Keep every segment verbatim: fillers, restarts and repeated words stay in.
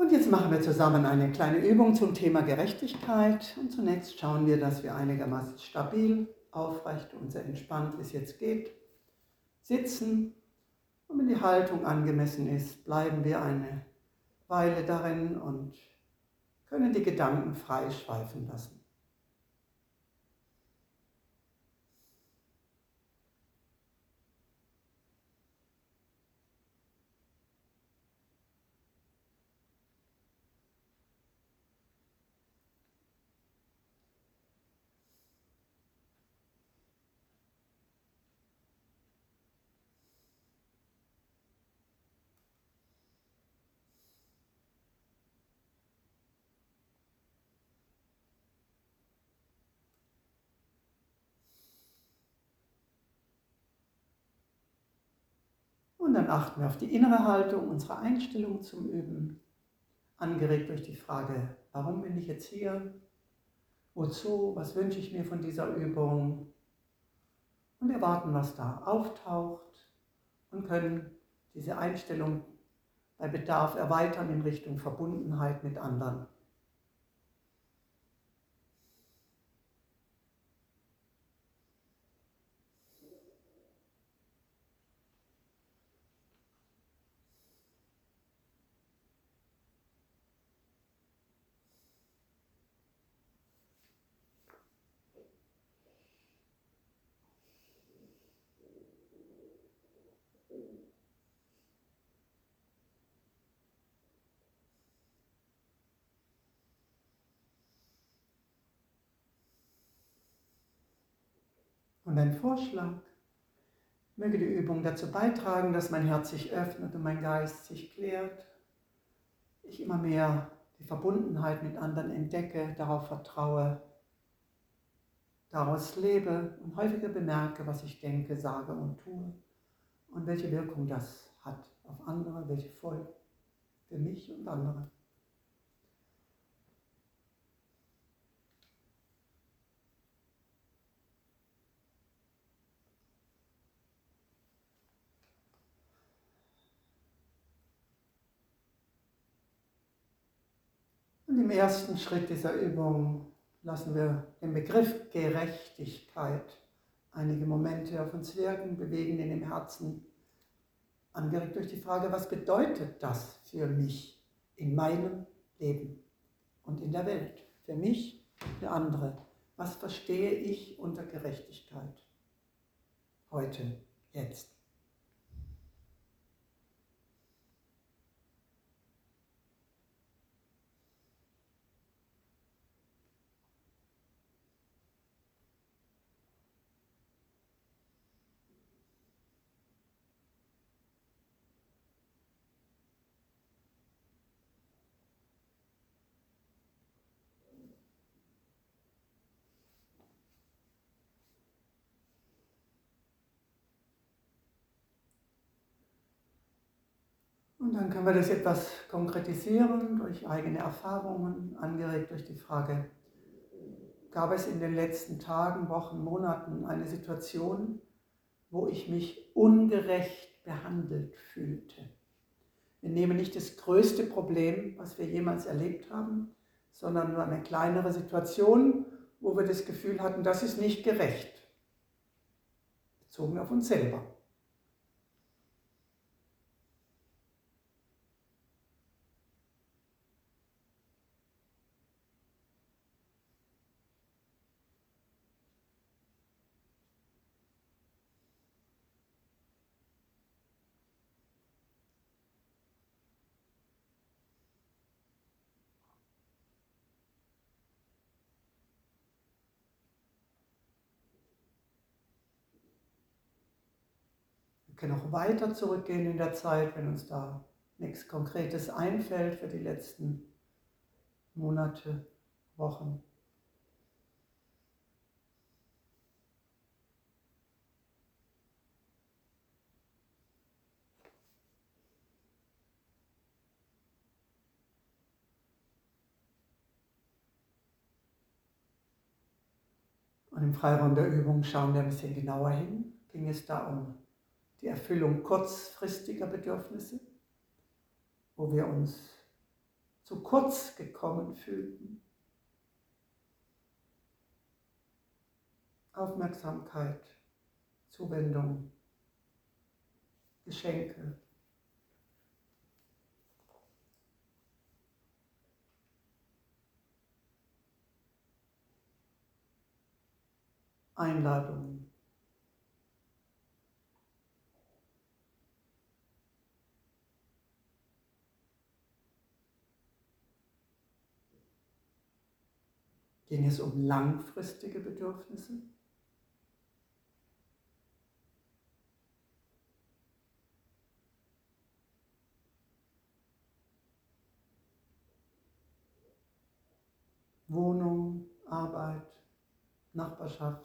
Und jetzt machen wir zusammen eine kleine Übung zum Thema Gerechtigkeit. Und zunächst schauen wir, dass wir einigermaßen stabil, aufrecht und sehr entspannt, wie es jetzt geht, sitzen. Und wenn die Haltung angemessen ist, bleiben wir eine Weile darin und können die Gedanken frei schweifen lassen. Und dann achten wir auf die innere Haltung, unsere Einstellung zum Üben, angeregt durch die Frage, warum bin ich jetzt hier? Wozu? Was wünsche ich mir von dieser Übung? Und wir warten, was da auftaucht und können diese Einstellung bei Bedarf erweitern in Richtung Verbundenheit mit anderen. Und ein Vorschlag: Möge die Übung dazu beitragen, dass mein Herz sich öffnet und mein Geist sich klärt. Ich immer mehr die Verbundenheit mit anderen entdecke, darauf vertraue, daraus lebe und häufiger bemerke, was ich denke, sage und tue und welche Wirkung das hat auf andere, welche Folgen für mich und andere. Und im ersten Schritt dieser Übung lassen wir den Begriff Gerechtigkeit einige Momente auf uns wirken, bewegen ihn im Herzen, angeregt durch die Frage, was bedeutet das für mich in meinem Leben und in der Welt? Für mich, für andere. Was verstehe ich unter Gerechtigkeit? Heute, jetzt. Und dann können wir das etwas konkretisieren durch eigene Erfahrungen, angeregt durch die Frage, gab es in den letzten Tagen, Wochen, Monaten eine Situation, wo ich mich ungerecht behandelt fühlte? Wir nehmen nicht das größte Problem, was wir jemals erlebt haben, sondern nur eine kleinere Situation, wo wir das Gefühl hatten, das ist nicht gerecht, bezogen auf uns selber. Wir können auch weiter zurückgehen in der Zeit, wenn uns da nichts Konkretes einfällt für die letzten Monate, Wochen. Und im Freiraum der Übung schauen wir ein bisschen genauer hin. Ging es da um die Erfüllung kurzfristiger Bedürfnisse, wo wir uns zu kurz gekommen fühlten. Aufmerksamkeit, Zuwendung, Geschenke. Einladungen. Ging es um langfristige Bedürfnisse? Wohnung, Arbeit, Nachbarschaft.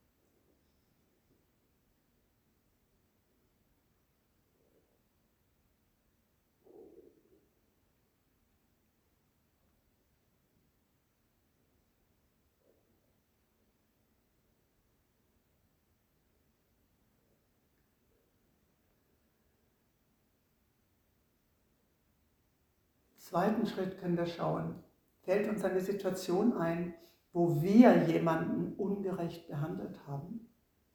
Im zweiten Schritt können wir schauen, fällt uns eine Situation ein, wo wir jemanden ungerecht behandelt haben?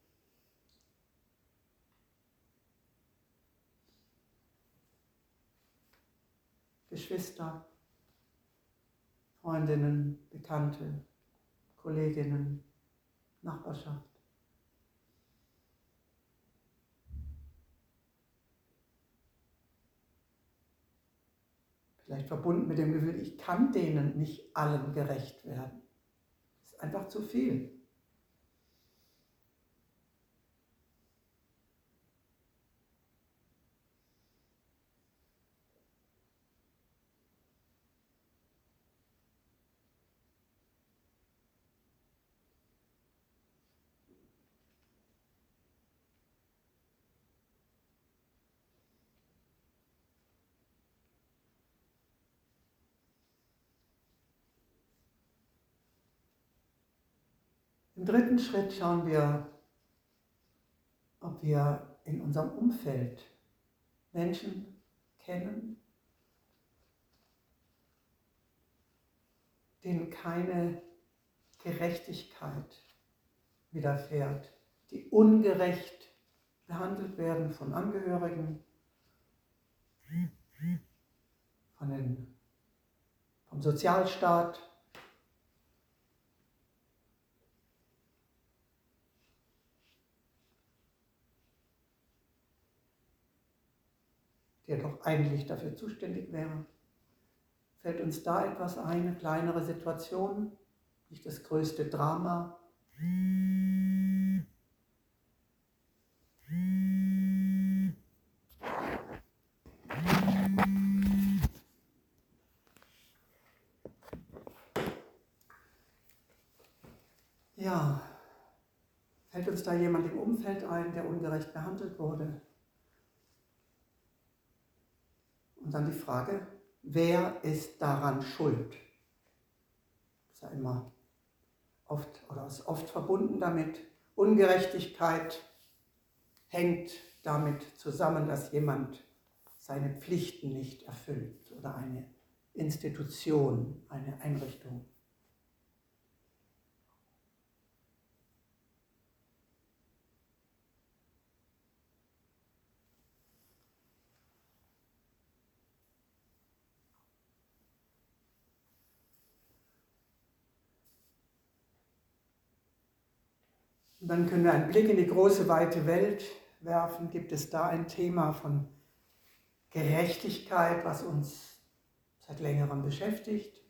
Geschwister, Freundinnen, Bekannte, Kolleginnen, Nachbarschaft. Vielleicht verbunden mit dem Gefühl, ich kann denen nicht allen gerecht werden. Das ist einfach zu viel. Im dritten Schritt schauen wir, ob wir in unserem Umfeld Menschen kennen, denen keine Gerechtigkeit widerfährt, die ungerecht behandelt werden von Angehörigen, von den, vom Sozialstaat. Der doch eigentlich dafür zuständig wäre. Fällt uns da etwas ein, eine kleinere Situation, nicht das größte Drama? Ja, fällt uns da jemand im Umfeld ein, der ungerecht behandelt wurde? Und dann die Frage, wer ist daran schuld? Das ist ja immer oft oder ist oft verbunden damit. Ungerechtigkeit hängt damit zusammen, dass jemand seine Pflichten nicht erfüllt oder eine Institution, eine Einrichtung. Und dann können wir einen Blick in die große, weite Welt werfen. Gibt es da ein Thema von Gerechtigkeit, was uns seit längerem beschäftigt?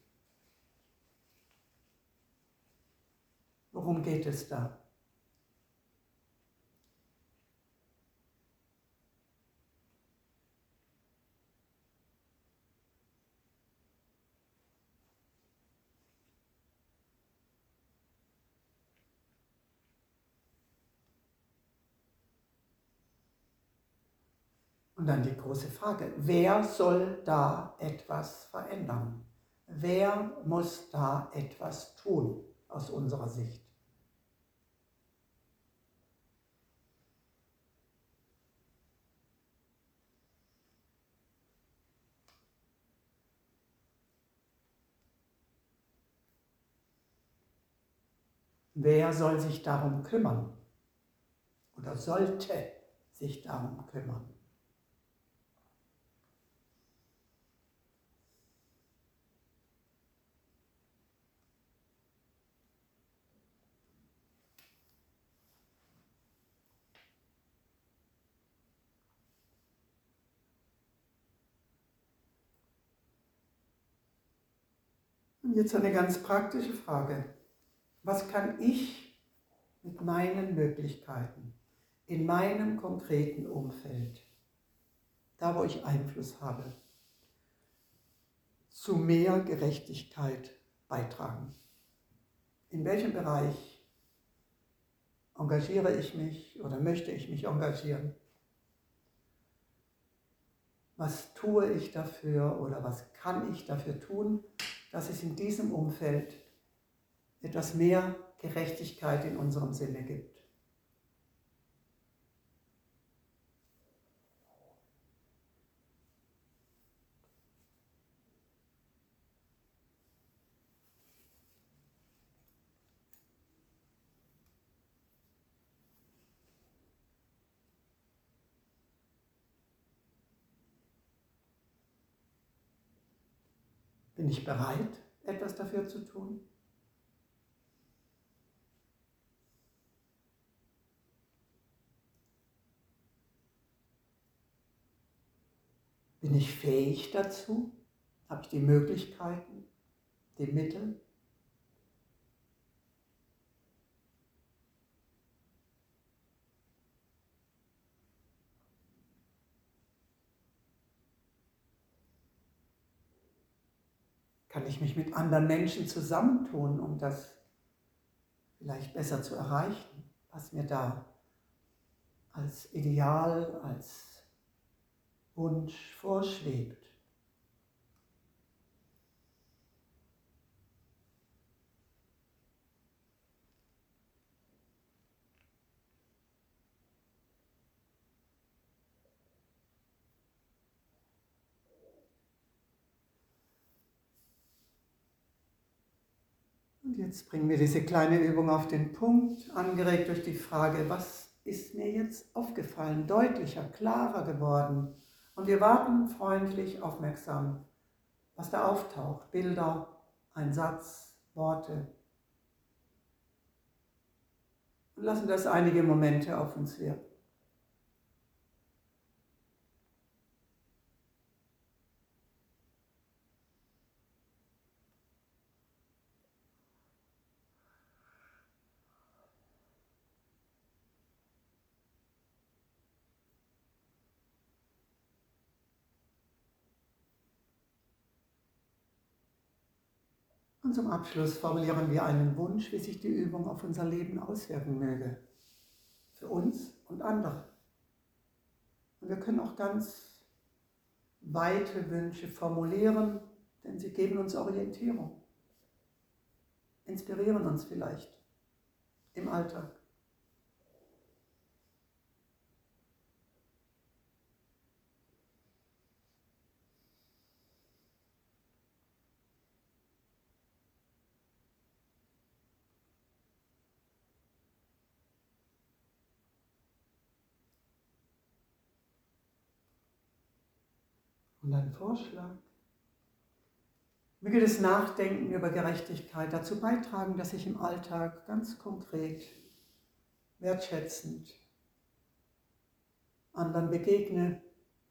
Worum geht es da? Und dann die große Frage, wer soll da etwas verändern? Wer muss da etwas tun aus unserer Sicht? Wer soll sich darum kümmern oder sollte sich darum kümmern? Und jetzt eine ganz praktische Frage. Was kann ich mit meinen Möglichkeiten in meinem konkreten Umfeld, da wo ich Einfluss habe, zu mehr Gerechtigkeit beitragen? In welchem Bereich engagiere ich mich oder möchte ich mich engagieren? Was tue ich dafür oder was kann ich dafür tun, dass es in diesem Umfeld etwas mehr Gerechtigkeit in unserem Sinne gibt? Bin ich bereit, etwas dafür zu tun? Bin ich fähig dazu? Habe ich die Möglichkeiten, die Mittel? Kann ich mich mit anderen Menschen zusammentun, um das vielleicht besser zu erreichen, was mir da als Ideal, als Wunsch vorschwebt? Und jetzt bringen wir diese kleine Übung auf den Punkt, angeregt durch die Frage, was ist mir jetzt aufgefallen, deutlicher, klarer geworden? Und wir warten freundlich, aufmerksam, was da auftaucht. Bilder, ein Satz, Worte. Und lassen das einige Momente auf uns wirken. Und zum Abschluss formulieren wir einen Wunsch, wie sich die Übung auf unser Leben auswirken möge. Für uns und andere. Und wir können auch ganz weite Wünsche formulieren, denn sie geben uns Orientierung, inspirieren uns vielleicht im Alltag. Und ein Vorschlag. Möge das Nachdenken über Gerechtigkeit dazu beitragen, dass ich im Alltag ganz konkret, wertschätzend anderen begegne,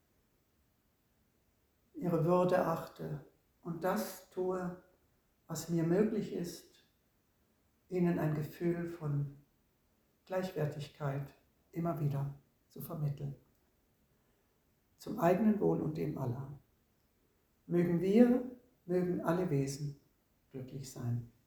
ihre Würde achte und das tue, was mir möglich ist, ihnen ein Gefühl von Gleichwertigkeit immer wieder zu vermitteln. Zum eigenen Wohl und dem aller. Mögen wir, mögen alle Wesen glücklich sein.